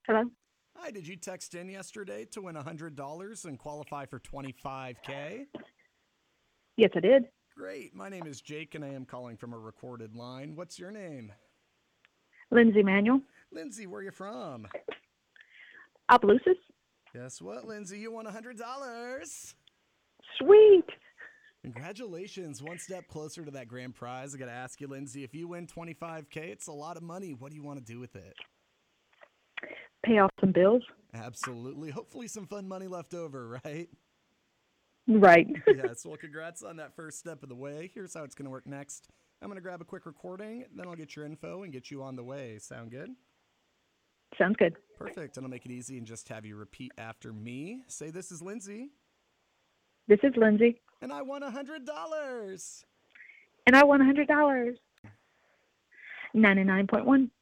Hello? Hi, did you text in yesterday to win $100 and qualify for 25K? Yes, I did. Great. My name is Jake and I am calling from a recorded line. What's your name? Lindsay Manuel. Lindsay, where are you from? Opelousas? Guess what, Lindsay? You won $100. Sweet. Congratulations. One step closer to that grand prize. I got to ask you, Lindsay, if you win 25K, it's a lot of money. What do you want to do with it? Pay off some bills? Absolutely. Hopefully, some fun money left over, right? Right. Yes. Well, congrats on that first step of the way. Here's how it's going to work next. I'm going to grab a quick recording, then I'll get your info and get you on the way. Sound good? Sounds good. Perfect. And I'll make it easy and just have you repeat after me. Say, this is Lindsay, This is Lindsay, and I won $100. and I won $100. 99.1.